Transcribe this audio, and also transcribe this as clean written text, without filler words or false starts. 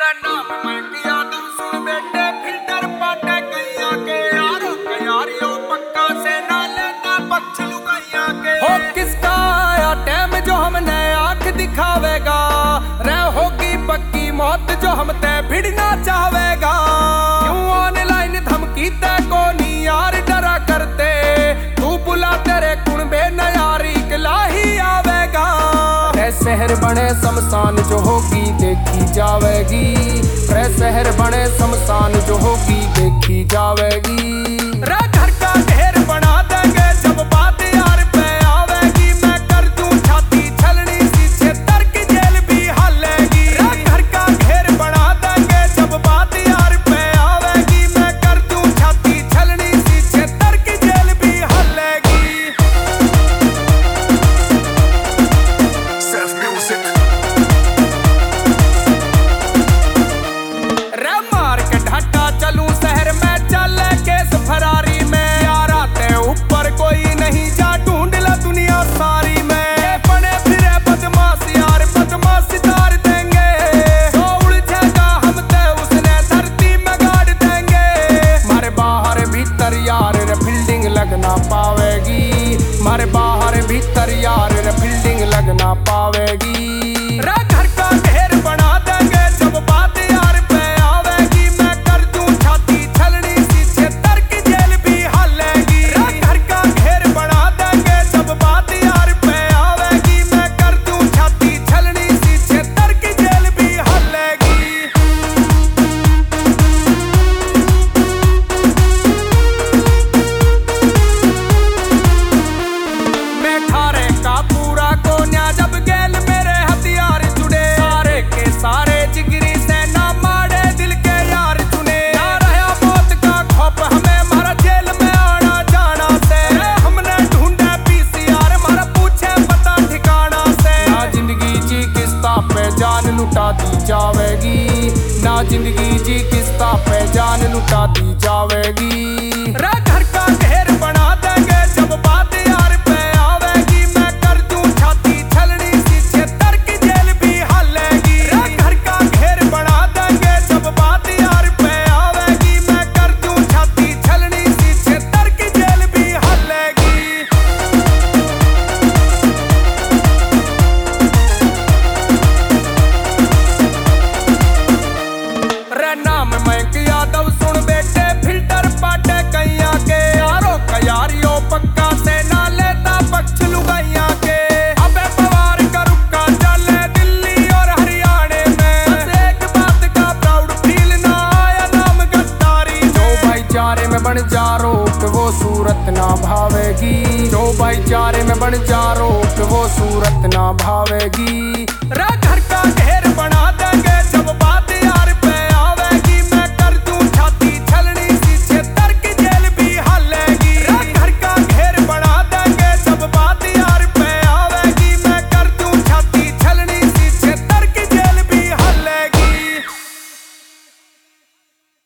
नाम मैं किया तुम सुन बेटे फिल्टर पाटे कैया के यारो यारियों पक्का से ना लेना पक्ष लुगाइया के हो किसका आया टाइम जो हमने आंख दिखावेगा रे होगी पक्की मौत जो हम ते भिड़ना चाहेगा क्यों ऑनलाइन धमकी ते को नहीं यार डरा करते तू बुला तेरे कुणबे न यारी कला ही आवेगा रे शहर बने शमशान जो होगी देखी जावेगी रे शहर बने शमशान जो होगी देखी जावेगी रे घर का ढेर बना देंगे जब बात यार पे आवेगी मैं कर दूं छाती छलनी सी छेतर की जेल भी हालेगी रे घर का ढेर बना देंगे जब बात यार पे आवेगी मैं कर दूं छाती छलनी सी छेतर की जेल भी हालेगी Self music रे मार के ढाका चलूं शहर में चल के फरारी में यार आते ऊपर कोई नहीं जा ढूंढ ला दुनिया सारी में बने फिरे बदमाश यार बदमाश तार देंगे तो उलझेगा हम ते उसने धरती में गाड़ देंगे मारे बाहर भीतर यार रे फील्डिंग लगना पावेगी मारे बाहर भीतर यार रे फील्डिंग लगना पावेगी रे घर का ढेर बना देंगे जब बात यार पे आवेगी मैं कर दूं छाती छलनी सी छेतर की जेल भी हालेगी रे घर का ढेर बना देंगे जब बात यार पे आवेगी मैं कर दूं छाती छलनी सी छेतर की जेल भी हालेगी मैं ठारे का पूरा कोन्या जब गेल मेरे हथियार जुड़े सारे के सारे जिगरी से ना मारे दिल के यार चुने ना रहा मौत का खौफ हमें मारा जेल में आना जाना से हमने ढूंढे पीसीआर मारा पूछे पता ठिकाना से ना जिंदगी जी किस्ता पे जान लुटा दी जावेगी ना जिंदगी जी किस्ता पे जान लुटा दी जावेगी रे घर का ढेर बना देंगे जब बात यार पे आवेगी मैं कर दूं छाती छलनी सी छेतर की जेल भी हालेगी रे घर का ढेर बना देंगे जब बात यार पे आवेगी मैं कर दूं छाती छलनी सी छेतर की जेल भी हालेगी रे नाम मैं यादव सुन बेटे फिल्टर पाटे कैया के यारो यारियों पक्का से ना लेता पक्ष लुगाइया के अबे पवार का रुक्का चले दिल्ली और हरियाणा में बस एक बात का प्राउड फील ना आया नाम गद्दारी जो भाईचारे में बन जा रोक वो सूरत ना भावेगी जो भाईचारे में बन जा रोक वो सूरत ना भावेगी रे